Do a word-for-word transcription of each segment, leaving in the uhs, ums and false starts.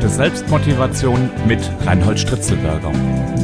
Selbstmotivation mit Reinhold Stritzelberger.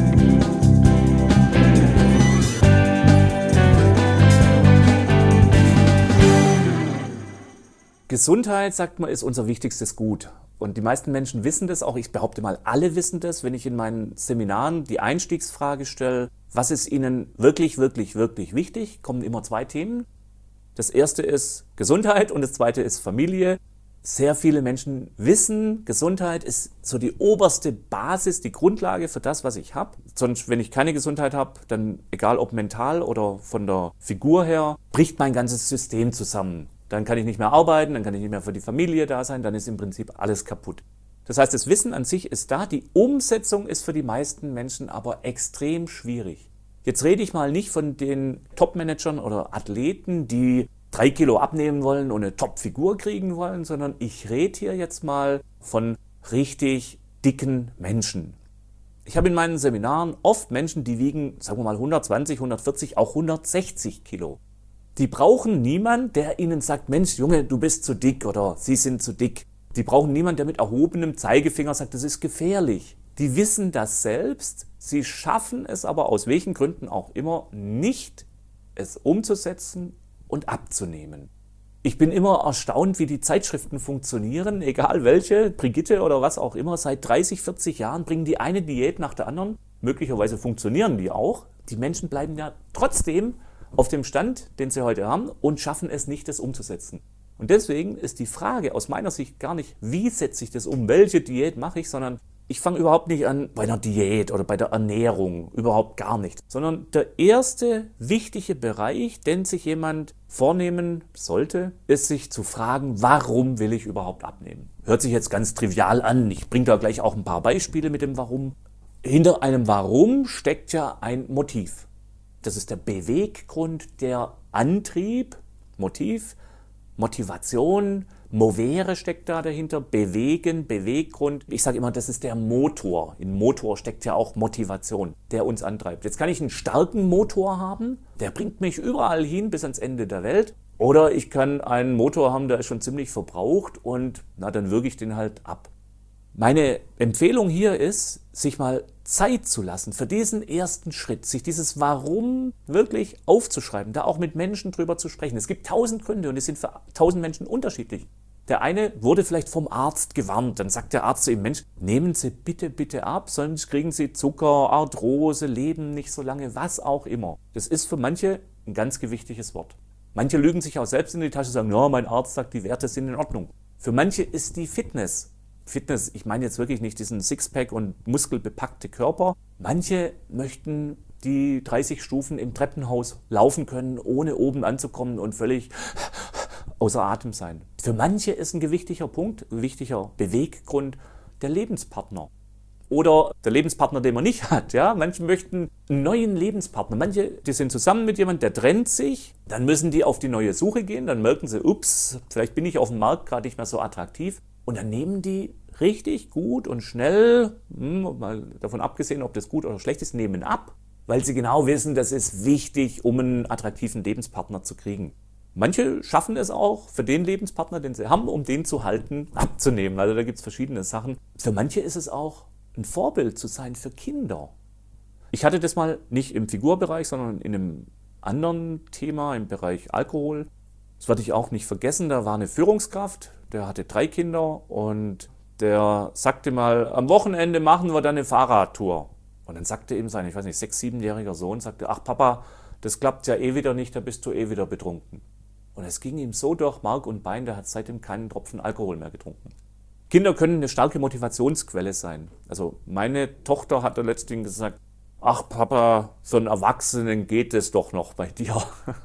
Gesundheit, sagt man, ist unser wichtigstes Gut. Und die meisten Menschen wissen das, auch ich behaupte mal, alle wissen das, wenn ich in meinen Seminaren die Einstiegsfrage stelle, was ist Ihnen wirklich, wirklich, wirklich wichtig, kommen immer zwei Themen. Das erste ist Gesundheit und das zweite ist Familie. Sehr viele Menschen wissen, Gesundheit ist so die oberste Basis, die Grundlage für das, was ich habe. Sonst, wenn ich keine Gesundheit habe, dann egal ob mental oder von der Figur her, bricht mein ganzes System zusammen. Dann kann ich nicht mehr arbeiten, dann kann ich nicht mehr für die Familie da sein, dann ist im Prinzip alles kaputt. Das heißt, das Wissen an sich ist da, die Umsetzung ist für die meisten Menschen aber extrem schwierig. Jetzt rede ich mal nicht von den Top-Managern oder Athleten, die drei Kilo abnehmen wollen und eine Top-Figur kriegen wollen, sondern ich rede hier jetzt mal von richtig dicken Menschen. Ich habe in meinen Seminaren oft Menschen, die wiegen, sagen wir mal, hundertzwanzig, hundertvierzig, auch hundertsechzig Kilo. Die brauchen niemanden, der ihnen sagt, Mensch, Junge, du bist zu dick oder sie sind zu dick. Die brauchen niemanden, der mit erhobenem Zeigefinger sagt, das ist gefährlich. Die wissen das selbst, sie schaffen es aber aus welchen Gründen auch immer nicht, es umzusetzen und abzunehmen. Ich bin immer erstaunt, wie die Zeitschriften funktionieren, egal welche, Brigitte oder was auch immer. Seit dreißig, vierzig Jahren bringen die eine Diät nach der anderen. Möglicherweise funktionieren die auch. Die Menschen bleiben ja trotzdem auf dem Stand, den sie heute haben und schaffen es nicht, das umzusetzen. Und deswegen ist die Frage aus meiner Sicht gar nicht, wie setze ich das um, welche Diät mache ich, sondern ich fange überhaupt nicht an bei einer Diät oder bei der Ernährung, überhaupt gar nicht. Sondern der erste wichtige Bereich, den sich jemand vornehmen sollte, ist sich zu fragen, warum will ich überhaupt abnehmen? Hört sich jetzt ganz trivial an, ich bringe da gleich auch ein paar Beispiele mit dem Warum. Hinter einem Warum steckt ja ein Motiv. Das ist der Beweggrund, der Antrieb, Motiv, Motivation, Movere steckt da dahinter, Bewegen, Beweggrund. Ich sage immer, das ist der Motor. Im Motor steckt ja auch Motivation, der uns antreibt. Jetzt kann ich einen starken Motor haben, der bringt mich überall hin bis ans Ende der Welt. Oder ich kann einen Motor haben, der ist schon ziemlich verbraucht und na, dann würge ich den halt ab. Meine Empfehlung hier ist, sich mal Zeit zu lassen für diesen ersten Schritt, sich dieses Warum wirklich aufzuschreiben, da auch mit Menschen drüber zu sprechen. Es gibt tausend Gründe und es sind für tausend Menschen unterschiedlich. Der eine wurde vielleicht vom Arzt gewarnt, dann sagt der Arzt zu ihm, Mensch, nehmen Sie bitte, bitte ab, sonst kriegen Sie Zucker, Arthrose, leben nicht so lange, was auch immer. Das ist für manche ein ganz gewichtiges Wort. Manche lügen sich auch selbst in die Tasche und sagen, ja, mein Arzt sagt, die Werte sind in Ordnung. Für manche ist die Fitness Fitness, ich meine jetzt wirklich nicht diesen Sixpack und muskelbepackte Körper. Manche möchten die dreißig Stufen im Treppenhaus laufen können, ohne oben anzukommen und völlig außer Atem sein. Für manche ist ein gewichtiger Punkt, ein wichtiger Beweggrund der Lebenspartner. Oder der Lebenspartner, den man nicht hat. Ja? Manche möchten einen neuen Lebenspartner. Manche, die sind zusammen mit jemandem, der trennt sich. Dann müssen die auf die neue Suche gehen. Dann merken sie, ups, vielleicht bin ich auf dem Markt gerade nicht mehr so attraktiv. Und dann nehmen die richtig gut und schnell, mal davon abgesehen, ob das gut oder schlecht ist, nehmen ab, weil sie genau wissen, das ist wichtig, um einen attraktiven Lebenspartner zu kriegen. Manche schaffen es auch, für den Lebenspartner, den sie haben, um den zu halten, abzunehmen. Also da gibt es verschiedene Sachen. Für manche ist es auch ein Vorbild zu sein für Kinder. Ich hatte das mal nicht im Figurbereich, sondern in einem anderen Thema, im Bereich Alkohol. Das werde ich auch nicht vergessen, da war eine Führungskraft, der hatte drei Kinder und der sagte mal, am Wochenende machen wir dann eine Fahrradtour. Und dann sagte ihm sein, ich weiß nicht, sechs-, siebenjähriger Sohn, sagte, ach Papa, das klappt ja eh wieder nicht, da bist du eh wieder betrunken. Und es ging ihm so durch Mark und Bein, der hat seitdem keinen Tropfen Alkohol mehr getrunken. Kinder können eine starke Motivationsquelle sein. Also meine Tochter hat da letztens gesagt, ach Papa, für einen Erwachsenen geht es doch noch bei dir.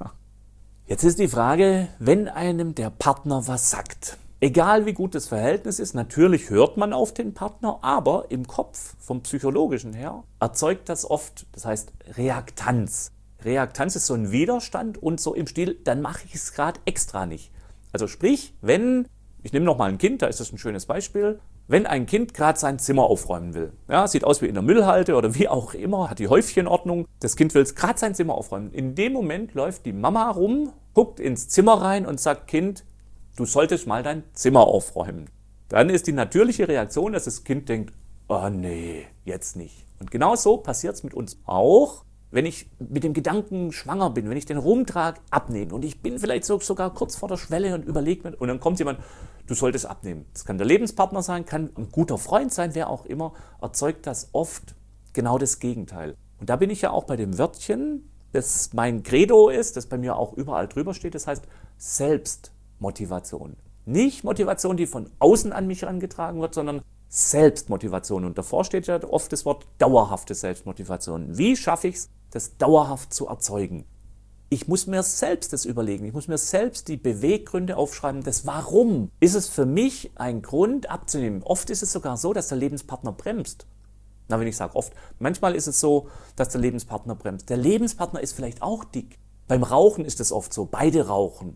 Jetzt ist die Frage, wenn einem der Partner was sagt, egal wie gut das Verhältnis ist, natürlich hört man auf den Partner, aber im Kopf, vom Psychologischen her, erzeugt das oft, das heißt Reaktanz. Reaktanz ist so ein Widerstand und so im Stil, dann mache ich es gerade extra nicht. Also sprich, wenn, ich nehme nochmal ein Kind, da ist das ein schönes Beispiel, wenn ein Kind gerade sein Zimmer aufräumen will, ja, sieht aus wie in der Müllhalde oder wie auch immer, hat die Häufchenordnung, das Kind will gerade sein Zimmer aufräumen. In dem Moment läuft die Mama rum, guckt ins Zimmer rein und sagt, Kind, du solltest mal dein Zimmer aufräumen. dann ist die natürliche Reaktion, dass das Kind denkt, oh nee, jetzt nicht. Und genau so passiert es mit uns auch, wenn ich mit dem Gedanken schwanger bin, wenn ich den rumtrage, abnehmen. Und ich bin vielleicht so, sogar kurz vor der Schwelle und überlege mir, und dann kommt jemand, du solltest abnehmen. Das kann der Lebenspartner sein, kann ein guter Freund sein, wer auch immer, erzeugt das oft genau das Gegenteil. Und da bin ich ja auch bei dem Wörtchen, das mein Credo ist, das bei mir auch überall drüber steht, das heißt Selbstmotivation. Nicht Motivation, die von außen an mich herangetragen wird, sondern Selbstmotivation. Und davor steht ja oft das Wort dauerhafte Selbstmotivation. Wie schaffe ich es, das dauerhaft zu erzeugen? Ich muss mir selbst das überlegen. Ich muss mir selbst die Beweggründe aufschreiben. Das Warum ist es für mich ein Grund abzunehmen. Oft ist es sogar so, dass der Lebenspartner bremst. Na, wenn ich sage oft, manchmal ist es so, dass der Lebenspartner bremst. Der Lebenspartner ist vielleicht auch dick. Beim Rauchen ist es oft so. Beide rauchen.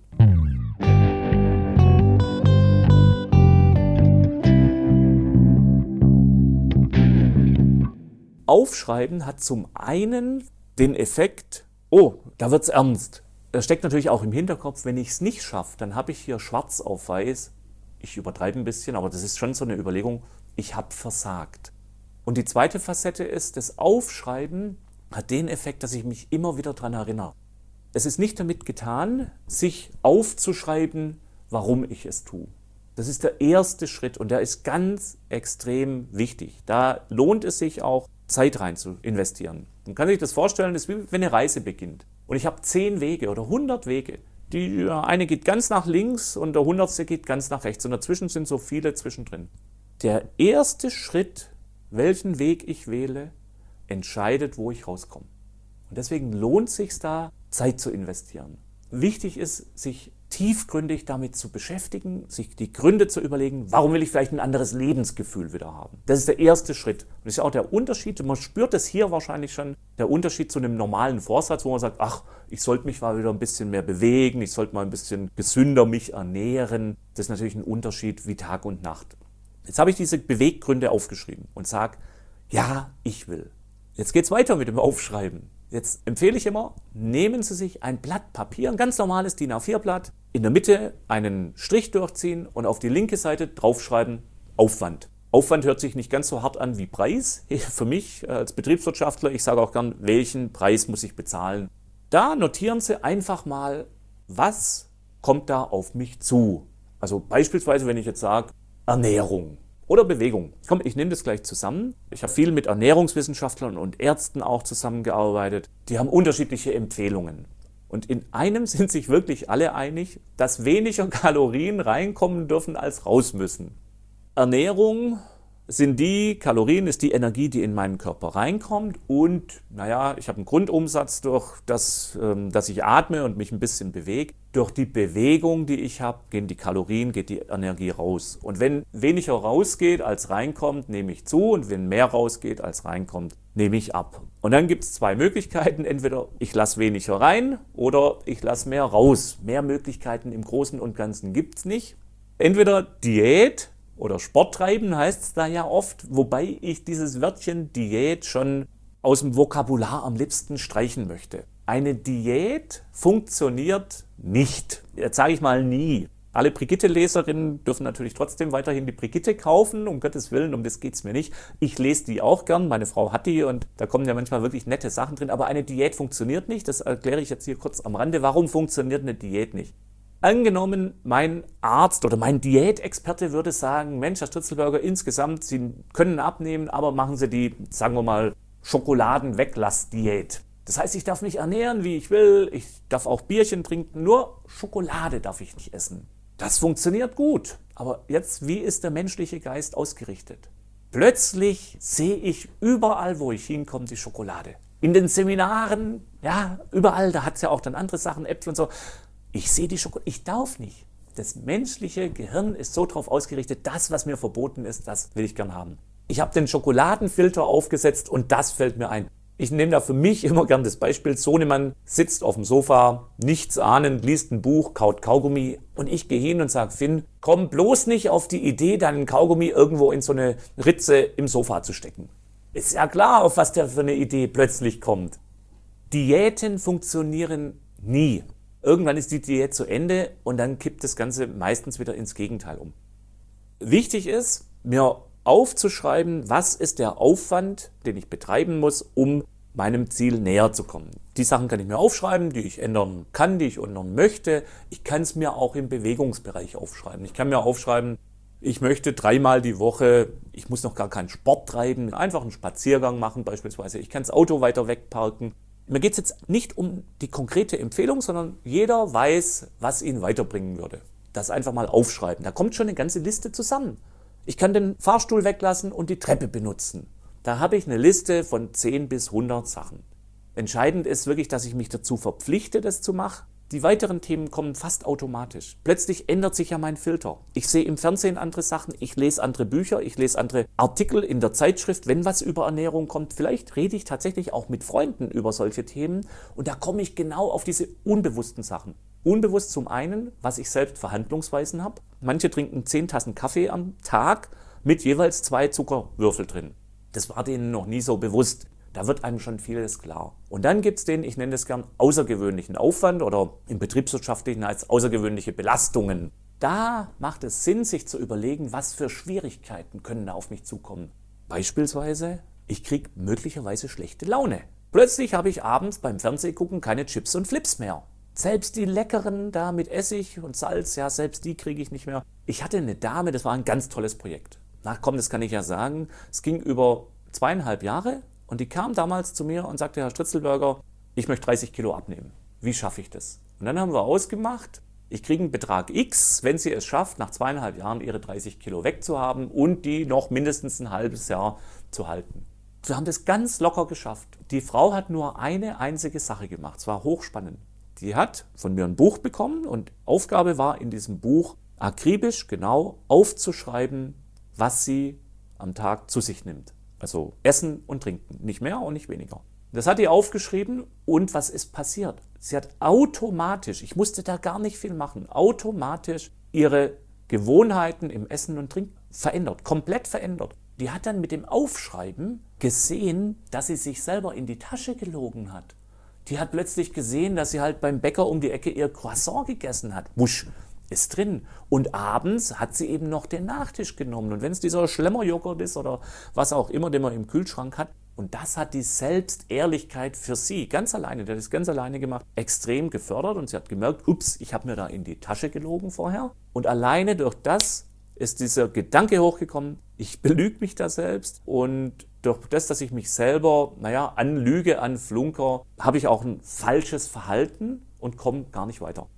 Aufschreiben hat zum einen den Effekt, oh, da wird's ernst. Das steckt natürlich auch im Hinterkopf, wenn ich es nicht schaffe, dann habe ich hier schwarz auf weiß, ich übertreibe ein bisschen, aber das ist schon so eine Überlegung, ich habe versagt. Und die zweite Facette ist, das Aufschreiben hat den Effekt, dass ich mich immer wieder daran erinnere. Es ist nicht damit getan, sich aufzuschreiben, warum ich es tue. Das ist der erste Schritt und der ist ganz extrem wichtig. Da lohnt es sich auch, Zeit rein zu investieren. Man kann sich das vorstellen, das ist wie wenn eine Reise beginnt. Und ich habe zehn Wege oder hundert Wege. Die eine geht ganz nach links und der hundertste geht ganz nach rechts. Und dazwischen sind so viele zwischendrin. Der erste Schritt, welchen Weg ich wähle, entscheidet, wo ich rauskomme. Und deswegen lohnt es sich da, Zeit zu investieren. Wichtig ist, sich tiefgründig damit zu beschäftigen, sich die Gründe zu überlegen, warum will ich vielleicht ein anderes Lebensgefühl wieder haben. Das ist der erste Schritt. Und das ist ja auch der Unterschied, man spürt es hier wahrscheinlich schon, der Unterschied zu einem normalen Vorsatz, wo man sagt, ach, ich sollte mich mal wieder ein bisschen mehr bewegen, ich sollte mal ein bisschen gesünder mich ernähren. Das ist natürlich ein Unterschied wie Tag und Nacht. Jetzt habe ich diese Beweggründe aufgeschrieben und sage, ja, ich will. Jetzt geht es weiter mit dem Aufschreiben. Jetzt empfehle ich immer, nehmen Sie sich ein Blatt Papier, ein ganz normales D I N A vier Blatt, in der Mitte einen Strich durchziehen und auf die linke Seite draufschreiben Aufwand. Aufwand hört sich nicht ganz so hart an wie Preis. Für mich als Betriebswirtschaftler, ich sage auch gern, welchen Preis muss ich bezahlen. Da notieren Sie einfach mal, was kommt da auf mich zu. Also beispielsweise, wenn ich jetzt sage, Ernährung. Oder Bewegung. Komm, ich nehme das gleich zusammen. Ich habe viel mit Ernährungswissenschaftlern und Ärzten auch zusammengearbeitet. Die haben unterschiedliche Empfehlungen. Und in einem sind sich wirklich alle einig, dass weniger Kalorien reinkommen dürfen, als raus müssen. Ernährung sind die Kalorien, ist die Energie, die in meinen Körper reinkommt. Und naja, ich habe einen Grundumsatz durch das, dass ich atme und mich ein bisschen bewege. Durch die Bewegung, die ich habe, gehen die Kalorien, geht die Energie raus. Und wenn weniger rausgeht, als reinkommt, nehme ich zu. Und wenn mehr rausgeht, als reinkommt, nehme ich ab. Und dann gibt es zwei Möglichkeiten. Entweder ich lasse weniger rein oder ich lasse mehr raus. Mehr Möglichkeiten im Großen und Ganzen gibt es nicht. Entweder Diät oder Sport treiben heißt es da ja oft, wobei ich dieses Wörtchen Diät schon aus dem Vokabular am liebsten streichen möchte. Eine Diät funktioniert nicht. Jetzt sage ich mal nie. Alle Brigitte-Leserinnen dürfen natürlich trotzdem weiterhin die Brigitte kaufen, um Gottes Willen, um das geht es mir nicht. Ich lese die auch gern, meine Frau hat die und da kommen ja manchmal wirklich nette Sachen drin, aber eine Diät funktioniert nicht. Das erkläre ich jetzt hier kurz am Rande. Warum funktioniert eine Diät nicht? Angenommen, mein Arzt oder mein Diätexperte würde sagen, Mensch, Herr Stritzelberger, insgesamt, Sie können abnehmen, aber machen Sie die, sagen wir mal, Schokoladen-Weglass-Diät. Das heißt, ich darf mich ernähren, wie ich will, ich darf auch Bierchen trinken, nur Schokolade darf ich nicht essen. Das funktioniert gut, aber jetzt, wie ist der menschliche Geist ausgerichtet? Plötzlich sehe ich überall, wo ich hinkomme, die Schokolade. In den Seminaren, ja, überall, da hat es ja auch dann andere Sachen, Äpfel und so. Ich sehe die Schokolade, ich darf nicht. Das menschliche Gehirn ist so darauf ausgerichtet, das, was mir verboten ist, das will ich gern haben. Ich habe den Schokoladenfilter aufgesetzt und das fällt mir ein. Ich nehme da für mich immer gern das Beispiel, Sohnemann sitzt auf dem Sofa, nichts ahnend, liest ein Buch, kaut Kaugummi und ich gehe hin und sage, Finn, komm bloß nicht auf die Idee, deinen Kaugummi irgendwo in so eine Ritze im Sofa zu stecken. Ist ja klar, auf was der für eine Idee plötzlich kommt. Diäten funktionieren nie. Irgendwann ist die Diät zu Ende und dann kippt das Ganze meistens wieder ins Gegenteil um. Wichtig ist, mir aufzuschreiben, was ist der Aufwand, den ich betreiben muss, um meinem Ziel näher zu kommen. Die Sachen kann ich mir aufschreiben, die ich ändern kann, die ich ändern möchte. Ich kann es mir auch im Bewegungsbereich aufschreiben. Ich kann mir aufschreiben, ich möchte dreimal die Woche, ich muss noch gar keinen Sport treiben, einfach einen Spaziergang machen beispielsweise. Ich kann das Auto weiter wegparken. Mir geht es jetzt nicht um die konkrete Empfehlung, sondern jeder weiß, was ihn weiterbringen würde. Das einfach mal aufschreiben. Da kommt schon eine ganze Liste zusammen. Ich kann den Fahrstuhl weglassen und die Treppe benutzen. Da habe ich eine Liste von zehn bis hundert Sachen. Entscheidend ist wirklich, dass ich mich dazu verpflichte, das zu machen. Die weiteren Themen kommen fast automatisch. Plötzlich ändert sich ja mein Filter. Ich sehe im Fernsehen andere Sachen, ich lese andere Bücher, ich lese andere Artikel in der Zeitschrift, wenn was über Ernährung kommt. Vielleicht rede ich tatsächlich auch mit Freunden über solche Themen und da komme ich genau auf diese unbewussten Sachen. Unbewusst zum einen, was ich selbst für Handlungsweisen habe. Manche trinken zehn Tassen Kaffee am Tag mit jeweils zwei Zuckerwürfel drin. Das war denen noch nie so bewusst. Da wird einem schon vieles klar. Und dann gibt es den, ich nenne das gern, außergewöhnlichen Aufwand oder im Betriebswirtschaftlichen als außergewöhnliche Belastungen. Da macht es Sinn, sich zu überlegen, was für Schwierigkeiten können da auf mich zukommen. Beispielsweise, ich kriege möglicherweise schlechte Laune. Plötzlich habe ich abends beim Fernsehgucken keine Chips und Flips mehr. Selbst die leckeren da mit Essig und Salz, ja, selbst die kriege ich nicht mehr. Ich hatte eine Dame, das war ein ganz tolles Projekt. Na komm, das kann ich ja sagen. Es ging über zweieinhalb Jahre und die kam damals zu mir und sagte, Herr Stritzelberger, ich möchte dreißig Kilo abnehmen. Wie schaffe ich das? Und dann haben wir ausgemacht, ich kriege einen Betrag X, wenn sie es schafft, nach zweieinhalb Jahren ihre dreißig Kilo wegzuhaben und die noch mindestens ein halbes Jahr zu halten. Wir haben das ganz locker geschafft. Die Frau hat nur eine einzige Sache gemacht. Es war hochspannend. Die hat von mir ein Buch bekommen und Aufgabe war in diesem Buch akribisch genau aufzuschreiben, was sie am Tag zu sich nimmt. Also Essen und Trinken, nicht mehr und nicht weniger. Das hat die aufgeschrieben und was ist passiert? Sie hat automatisch, ich musste da gar nicht viel machen, automatisch ihre Gewohnheiten im Essen und Trinken verändert, komplett verändert. Die hat dann mit dem Aufschreiben gesehen, dass sie sich selber in die Tasche gelogen hat. Die hat plötzlich gesehen, dass sie halt beim Bäcker um die Ecke ihr Croissant gegessen hat. Wusch, ist drin. Und abends hat sie eben noch den Nachtisch genommen. Und wenn es dieser Schlemmerjoghurt ist oder was auch immer, den man im Kühlschrank hat. Und das hat die Selbstehrlichkeit für sie, ganz alleine, der hat das ganz alleine gemacht, extrem gefördert. Und sie hat gemerkt, ups, ich habe mir da in die Tasche gelogen vorher. Und alleine durch das ist dieser Gedanke hochgekommen, ich belüge mich da selbst. Und durch das, dass ich mich selber, naja, anlüge, anflunker, habe ich auch ein falsches Verhalten und komme gar nicht weiter.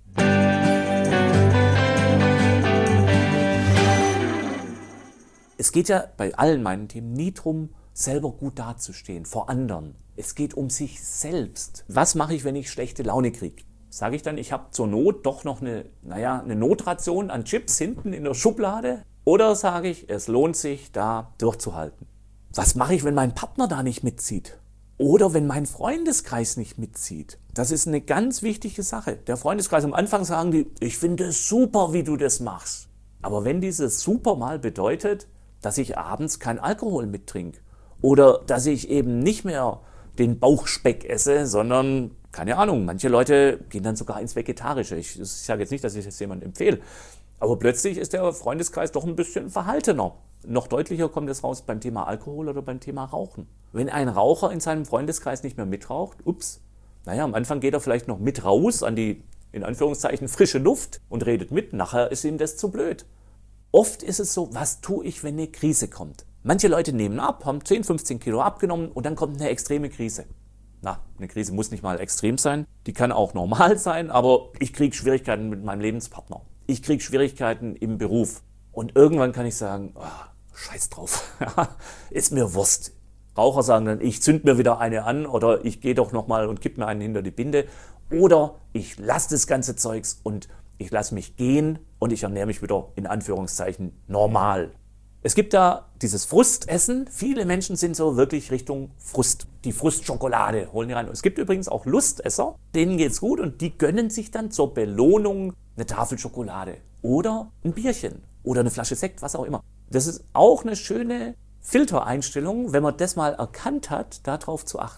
Es geht ja bei allen meinen Themen nie darum, selber gut dazustehen vor anderen. Es geht um sich selbst. Was mache ich, wenn ich schlechte Laune kriege? Sage ich dann, ich habe zur Not doch noch eine, naja, eine Notration an Chips hinten in der Schublade? Oder sage ich, es lohnt sich, da durchzuhalten? Was mache ich, wenn mein Partner da nicht mitzieht? Oder wenn mein Freundeskreis nicht mitzieht? Das ist eine ganz wichtige Sache. Der Freundeskreis, am Anfang sagen die, ich finde es super, wie du das machst. Aber wenn dieses super mal bedeutet, dass ich abends kein Alkohol mittrinke oder dass ich eben nicht mehr den Bauchspeck esse, sondern, keine Ahnung, manche Leute gehen dann sogar ins Vegetarische. Ich, ich sage jetzt nicht, dass ich das jemandem empfehle, aber plötzlich ist der Freundeskreis doch ein bisschen verhaltener. Noch deutlicher kommt es raus beim Thema Alkohol oder beim Thema Rauchen. Wenn ein Raucher in seinem Freundeskreis nicht mehr mitraucht, ups, naja, am Anfang geht er vielleicht noch mit raus an die, in Anführungszeichen, frische Luft und redet mit, nachher ist ihm das zu blöd. Oft ist es so, was tue ich, wenn eine Krise kommt? Manche Leute nehmen ab, haben zehn, fünfzehn Kilo abgenommen und dann kommt eine extreme Krise. Na, eine Krise muss nicht mal extrem sein, die kann auch normal sein, aber ich kriege Schwierigkeiten mit meinem Lebenspartner. Ich kriege Schwierigkeiten im Beruf. Und irgendwann kann ich sagen, oh, scheiß drauf, ist mir Wurst. Raucher sagen dann, ich zünd mir wieder eine an oder ich gehe doch nochmal und kipp mir einen hinter die Binde. Oder ich lasse das ganze Zeugs und ich lasse mich gehen und ich ernähre mich wieder in Anführungszeichen normal. Es gibt da dieses Frustessen. Viele Menschen sind so wirklich Richtung Frust. Die Frustschokolade holen die rein. Es gibt übrigens auch Lustesser, denen geht's gut und die gönnen sich dann zur Belohnung eine Tafel Schokolade oder ein Bierchen oder eine Flasche Sekt, was auch immer. Das ist auch eine schöne Filtereinstellung, wenn man das mal erkannt hat, darauf zu achten.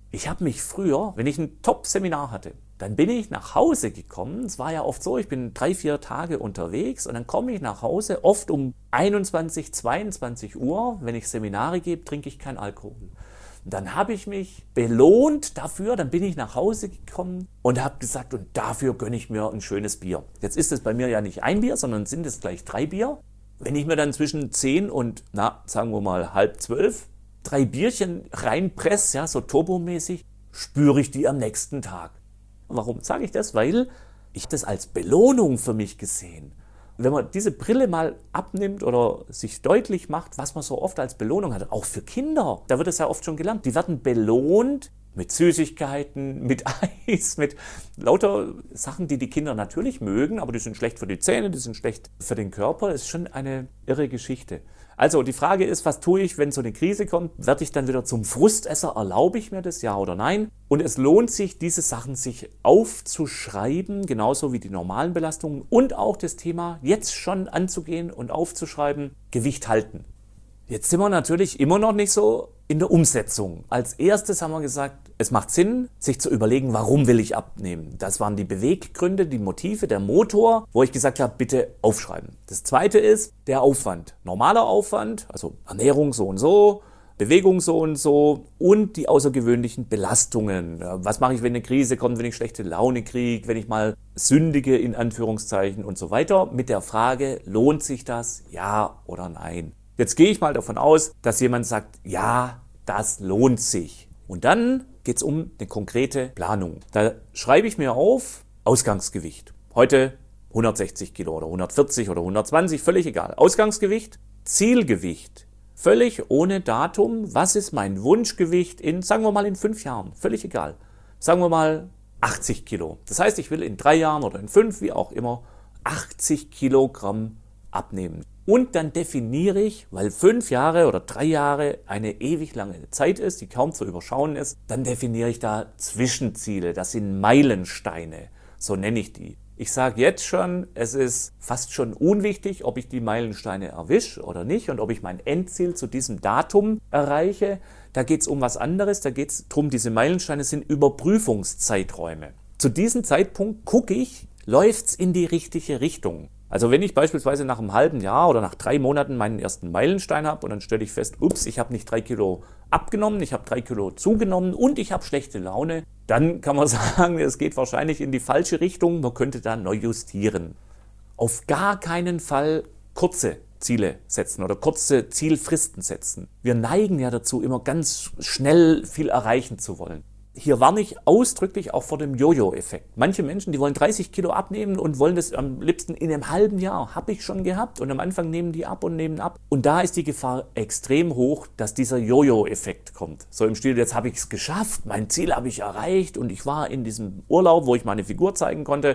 Ich habe mich früher, wenn ich ein Top-Seminar hatte, dann bin ich nach Hause gekommen. Es war ja oft so, ich bin drei, vier Tage unterwegs und dann komme ich nach Hause, oft um einundzwanzig, zweiundzwanzig Uhr. Wenn ich Seminare gebe, trinke ich keinen Alkohol. Und dann habe ich mich belohnt dafür, dann bin ich nach Hause gekommen und habe gesagt, und dafür gönne ich mir ein schönes Bier. Jetzt ist es bei mir ja nicht ein Bier, sondern sind es gleich drei Bier. Wenn ich mir dann zwischen zehn und, na, sagen wir mal, halb zwölf drei Bierchen reinpresse, ja, so turbomäßig, spüre ich die am nächsten Tag. Warum sage ich das? Weil ich das als Belohnung für mich gesehen. Wenn man diese Brille mal abnimmt oder sich deutlich macht, was man so oft als Belohnung hat, auch für Kinder, da wird es ja oft schon gelernt, die werden belohnt mit Süßigkeiten, mit Eis, mit lauter Sachen, die die Kinder natürlich mögen, aber die sind schlecht für die Zähne, die sind schlecht für den Körper. Das ist schon eine irre Geschichte. Also die Frage ist, was tue ich, wenn so eine Krise kommt? Werde ich dann wieder zum Frustesser? Erlaube ich mir das, ja oder nein? Und es lohnt sich, diese Sachen sich aufzuschreiben, genauso wie die normalen Belastungen und auch das Thema jetzt schon anzugehen und aufzuschreiben, Gewicht halten. Jetzt sind wir natürlich immer noch nicht so in der Umsetzung. Als erstes haben wir gesagt, es macht Sinn, sich zu überlegen, warum will ich abnehmen. Das waren die Beweggründe, die Motive, der Motor, wo ich gesagt habe, bitte aufschreiben. Das zweite ist der Aufwand. Normaler Aufwand, also Ernährung so und so, Bewegung so und so und die außergewöhnlichen Belastungen. Was mache ich, wenn eine Krise kommt, wenn ich schlechte Laune kriege, wenn ich mal sündige, in Anführungszeichen und so weiter. Mit der Frage, lohnt sich das, ja oder nein? Jetzt gehe ich mal davon aus, dass jemand sagt, ja, das lohnt sich. Und dann geht es um eine konkrete Planung. Da schreibe ich mir auf, Ausgangsgewicht. Heute hundertsechzig Kilo oder hundertvierzig oder hundertzwanzig, völlig egal. Ausgangsgewicht, Zielgewicht, völlig ohne Datum. Was ist mein Wunschgewicht in, sagen wir mal, in fünf Jahren? Völlig egal. Sagen wir mal achtzig Kilo. Das heißt, ich will in drei Jahren oder in fünf, wie auch immer, achtzig Kilogramm abnehmen. Und dann definiere ich, weil fünf Jahre oder drei Jahre eine ewig lange Zeit ist, die kaum zu überschauen ist, dann definiere ich da Zwischenziele. Das sind Meilensteine, so nenne ich die. Ich sage jetzt schon, es ist fast schon unwichtig, ob ich die Meilensteine erwische oder nicht und ob ich mein Endziel zu diesem Datum erreiche. Da geht es um was anderes, da geht es darum, diese Meilensteine sind Überprüfungszeiträume. Zu diesem Zeitpunkt gucke ich, läuft es in die richtige Richtung. Also wenn ich beispielsweise nach einem halben Jahr oder nach drei Monaten meinen ersten Meilenstein habe und dann stelle ich fest, ups, ich habe nicht drei Kilo abgenommen, ich habe drei Kilo zugenommen und ich habe schlechte Laune, dann kann man sagen, es geht wahrscheinlich in die falsche Richtung, man könnte da neu justieren. Auf gar keinen Fall kurze Ziele setzen oder kurze Zielfristen setzen. Wir neigen ja dazu, immer ganz schnell viel erreichen zu wollen. Hier warne ich ausdrücklich auch vor dem Jojo-Effekt. Manche Menschen, die wollen dreißig Kilo abnehmen und wollen das am liebsten in einem halben Jahr. Habe ich schon gehabt. Und am Anfang nehmen die ab und nehmen ab. Und da ist die Gefahr extrem hoch, dass dieser Jojo-Effekt kommt. So im Stil, jetzt habe ich es geschafft, mein Ziel habe ich erreicht und ich war in diesem Urlaub, wo ich meine Figur zeigen konnte.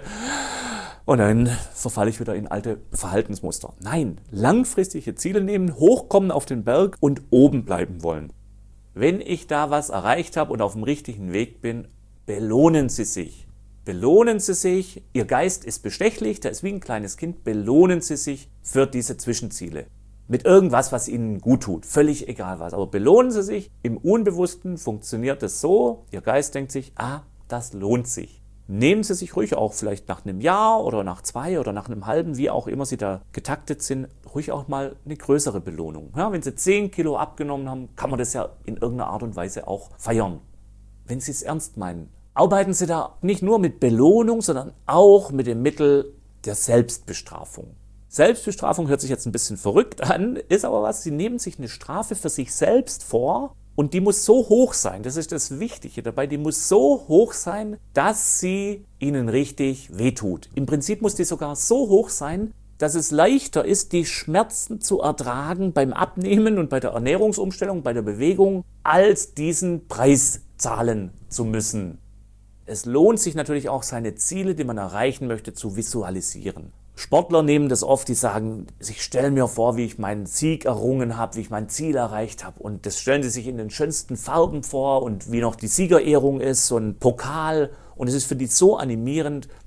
Und dann verfalle ich wieder in alte Verhaltensmuster. Nein, langfristige Ziele nehmen, hochkommen auf den Berg und oben bleiben wollen. Wenn ich da was erreicht habe und auf dem richtigen Weg bin, belohnen Sie sich. Belohnen Sie sich. Ihr Geist ist bestechlich, der ist wie ein kleines Kind. Belohnen Sie sich für diese Zwischenziele. Mit irgendwas, was Ihnen gut tut. Völlig egal was. Aber belohnen Sie sich. Im Unbewussten funktioniert es so. Ihr Geist denkt sich, ah, das lohnt sich. Nehmen Sie sich ruhig auch vielleicht nach einem Jahr oder nach zwei oder nach einem halben, wie auch immer Sie da getaktet sind, ruhig auch mal eine größere Belohnung. Ja, wenn Sie zehn Kilo abgenommen haben, kann man das ja in irgendeiner Art und Weise auch feiern. Wenn Sie es ernst meinen, arbeiten Sie da nicht nur mit Belohnung, sondern auch mit dem Mittel der Selbstbestrafung. Selbstbestrafung hört sich jetzt ein bisschen verrückt an, ist aber was, Sie nehmen sich eine Strafe für sich selbst vor. Und die muss so hoch sein, das ist das Wichtige dabei, die muss so hoch sein, dass sie Ihnen richtig wehtut. Im Prinzip muss die sogar so hoch sein, dass es leichter ist, die Schmerzen zu ertragen beim Abnehmen und bei der Ernährungsumstellung, bei der Bewegung, als diesen Preis zahlen zu müssen. Es lohnt sich natürlich auch, seine Ziele, die man erreichen möchte, zu visualisieren. Sportler nehmen das oft, die sagen, ich stelle mir vor, wie ich meinen Sieg errungen habe, wie ich mein Ziel erreicht habe. Und das stellen sie sich in den schönsten Farben vor und wie noch die Siegerehrung ist, so ein Pokal. Und es ist für die so animierend,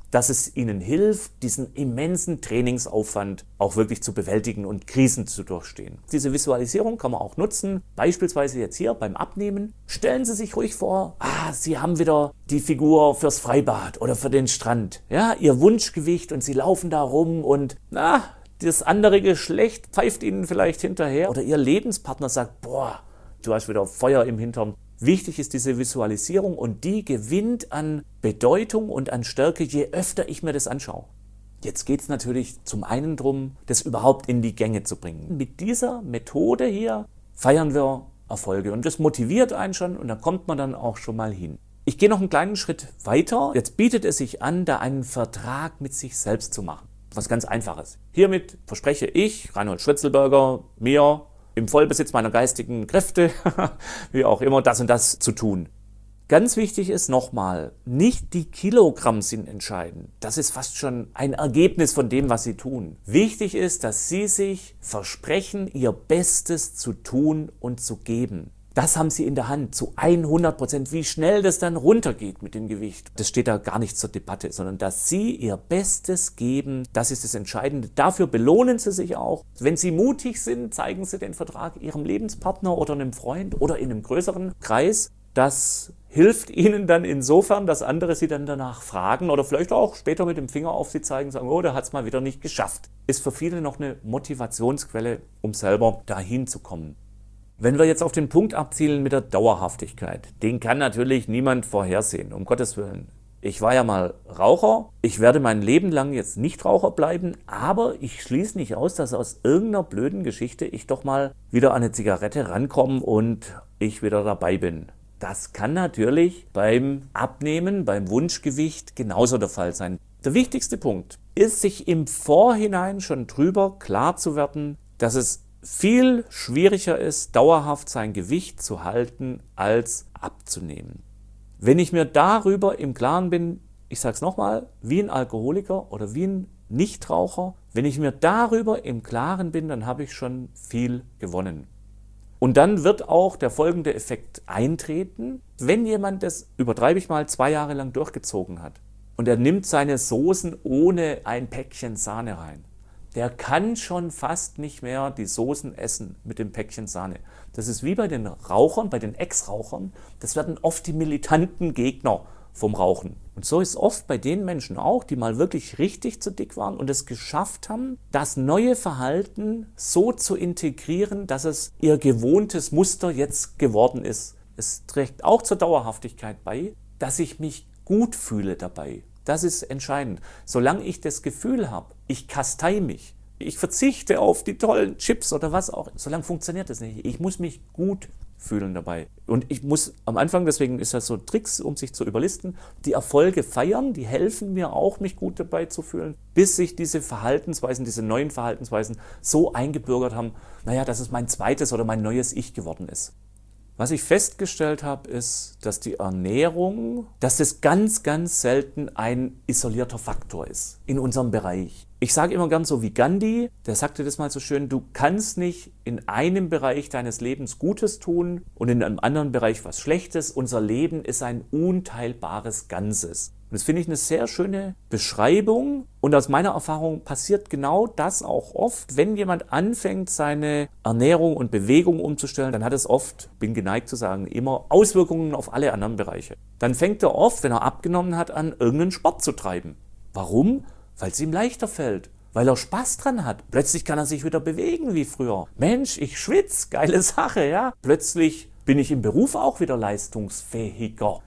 dass es ihnen hilft, diesen immensen Trainingsaufwand auch wirklich zu bewältigen und Krisen zu durchstehen. Diese Visualisierung kann man auch nutzen, beispielsweise jetzt hier beim Abnehmen. Stellen Sie sich ruhig vor, ah, Sie haben wieder die Figur fürs Freibad oder für den Strand. Ja, Ihr Wunschgewicht und Sie laufen da rum und na, das andere Geschlecht pfeift Ihnen vielleicht hinterher oder Ihr Lebenspartner sagt, boah, du hast wieder Feuer im Hintern. Wichtig ist diese Visualisierung und die gewinnt an Bedeutung und an Stärke, je öfter ich mir das anschaue. Jetzt geht es natürlich zum einen darum, das überhaupt in die Gänge zu bringen. Mit dieser Methode hier feiern wir Erfolge und das motiviert einen schon und da kommt man dann auch schon mal hin. Ich gehe noch einen kleinen Schritt weiter. Jetzt bietet es sich an, da einen Vertrag mit sich selbst zu machen. Was ganz Einfaches. Hiermit verspreche ich, Reinhold Schwitzelberger, mir, im Vollbesitz meiner geistigen Kräfte, wie auch immer, das und das zu tun. Ganz wichtig ist nochmal, nicht die Kilogramm sind entscheidend. Das ist fast schon ein Ergebnis von dem, was Sie tun. Wichtig ist, dass Sie sich versprechen, Ihr Bestes zu tun und zu geben. Das haben Sie in der Hand, zu hundert Prozent. Wie schnell das dann runtergeht mit dem Gewicht, das steht da gar nicht zur Debatte, sondern dass Sie Ihr Bestes geben, das ist das Entscheidende. Dafür belohnen Sie sich auch. Wenn Sie mutig sind, zeigen Sie den Vertrag Ihrem Lebenspartner oder einem Freund oder in einem größeren Kreis. Das hilft Ihnen dann insofern, dass andere Sie dann danach fragen oder vielleicht auch später mit dem Finger auf Sie zeigen und sagen, oh, der hat es mal wieder nicht geschafft. Ist für viele noch eine Motivationsquelle, um selber dahin zu kommen. Wenn wir jetzt auf den Punkt abzielen mit der Dauerhaftigkeit, den kann natürlich niemand vorhersehen, um Gottes Willen. Ich war ja mal Raucher, ich werde mein Leben lang jetzt nicht Raucher bleiben, aber ich schließe nicht aus, dass aus irgendeiner blöden Geschichte ich doch mal wieder an eine Zigarette rankomme und ich wieder dabei bin. Das kann natürlich beim Abnehmen, beim Wunschgewicht genauso der Fall sein. Der wichtigste Punkt ist, sich im Vorhinein schon drüber klar zu werden, dass es viel schwieriger ist, dauerhaft sein Gewicht zu halten, als abzunehmen. Wenn ich mir darüber im Klaren bin, ich sage es nochmal, wie ein Alkoholiker oder wie ein Nichtraucher, wenn ich mir darüber im Klaren bin, dann habe ich schon viel gewonnen. Und dann wird auch der folgende Effekt eintreten, wenn jemand das, übertreibe ich mal, zwei Jahre lang durchgezogen hat und er nimmt seine Soßen ohne ein Päckchen Sahne rein. Der kann schon fast nicht mehr die Soßen essen mit dem Päckchen Sahne. Das ist wie bei den Rauchern, bei den Ex-Rauchern. Das werden oft die militanten Gegner vom Rauchen. Und so ist es oft bei den Menschen auch, die mal wirklich richtig zu dick waren und es geschafft haben, das neue Verhalten so zu integrieren, dass es ihr gewohntes Muster jetzt geworden ist. Es trägt auch zur Dauerhaftigkeit bei, dass ich mich gut fühle dabei. Das ist entscheidend. Solange ich das Gefühl habe, ich kastei mich, ich verzichte auf die tollen Chips oder was auch, solange funktioniert das nicht. Ich muss mich gut fühlen dabei. Und ich muss am Anfang, deswegen ist das so Tricks, um sich zu überlisten, die Erfolge feiern, die helfen mir auch, mich gut dabei zu fühlen, bis sich diese Verhaltensweisen, diese neuen Verhaltensweisen so eingebürgert haben, naja, dass es mein zweites oder mein neues Ich geworden ist. Was ich festgestellt habe, ist, dass die Ernährung, dass es ganz, ganz selten ein isolierter Faktor ist in unserem Bereich. Ich sage immer gern so wie Gandhi, der sagte das mal so schön, du kannst nicht in einem Bereich deines Lebens Gutes tun und in einem anderen Bereich was Schlechtes. Unser Leben ist ein unteilbares Ganzes. Und das finde ich eine sehr schöne Beschreibung und aus meiner Erfahrung passiert genau das auch oft. Wenn jemand anfängt, seine Ernährung und Bewegung umzustellen, dann hat es oft, bin geneigt zu sagen, immer Auswirkungen auf alle anderen Bereiche. Dann fängt er oft, wenn er abgenommen hat, an, irgendeinen Sport zu treiben. Warum? Weil es ihm leichter fällt. Weil er Spaß dran hat. Plötzlich kann er sich wieder bewegen wie früher. Mensch, ich schwitze, geile Sache, ja. Plötzlich bin ich im Beruf auch wieder leistungsfähiger.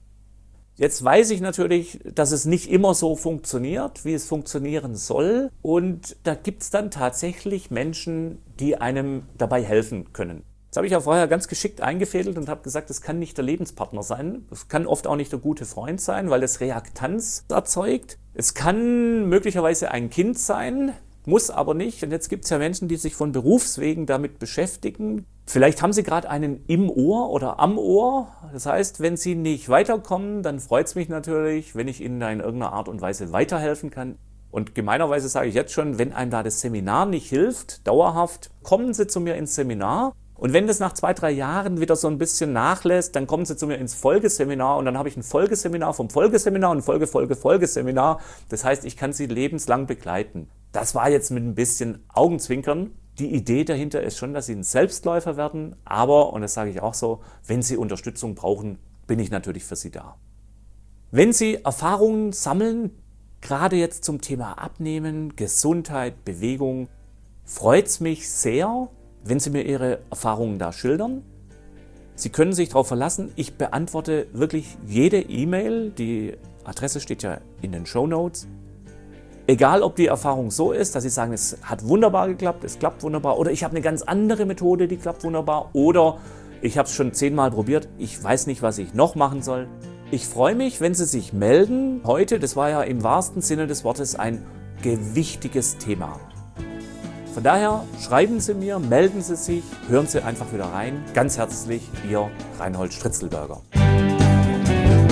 Jetzt weiß ich natürlich, dass es nicht immer so funktioniert, wie es funktionieren soll. Und da gibt es dann tatsächlich Menschen, die einem dabei helfen können. Das habe ich ja vorher ganz geschickt eingefädelt und habe gesagt, es kann nicht der Lebenspartner sein. Es kann oft auch nicht der gute Freund sein, weil es Reaktanz erzeugt. Es kann möglicherweise ein Kind sein, muss aber nicht. Und jetzt gibt es ja Menschen, die sich von Berufswegen damit beschäftigen. Vielleicht haben sie gerade einen im Ohr oder am Ohr. Das heißt, wenn sie nicht weiterkommen, dann freut es mich natürlich, wenn ich ihnen da in irgendeiner Art und Weise weiterhelfen kann. Und gemeinerweise sage ich jetzt schon, wenn einem da das Seminar nicht hilft, dauerhaft, kommen Sie zu mir ins Seminar. Und wenn das nach zwei, drei Jahren wieder so ein bisschen nachlässt, dann kommen Sie zu mir ins Folgeseminar und dann habe ich ein Folgeseminar vom Folgeseminar und ein Folge, Folge, Folgeseminar. Das heißt, ich kann Sie lebenslang begleiten. Das war jetzt mit ein bisschen Augenzwinkern. Die Idee dahinter ist schon, dass Sie ein Selbstläufer werden, aber, und das sage ich auch so, wenn Sie Unterstützung brauchen, bin ich natürlich für Sie da. Wenn Sie Erfahrungen sammeln, gerade jetzt zum Thema Abnehmen, Gesundheit, Bewegung, freut es mich sehr, wenn Sie mir Ihre Erfahrungen da schildern. Sie können sich darauf verlassen, ich beantworte wirklich jede E-Mail, die Adresse steht ja in den Shownotes. Egal, ob die Erfahrung so ist, dass Sie sagen, es hat wunderbar geklappt, es klappt wunderbar, oder ich habe eine ganz andere Methode, die klappt wunderbar, oder ich habe es schon zehnmal probiert, ich weiß nicht, was ich noch machen soll. Ich freue mich, wenn Sie sich melden. Heute, das war ja im wahrsten Sinne des Wortes ein gewichtiges Thema. Von daher schreiben Sie mir, melden Sie sich, hören Sie einfach wieder rein. Ganz herzlich, Ihr Reinhold Stritzelberger.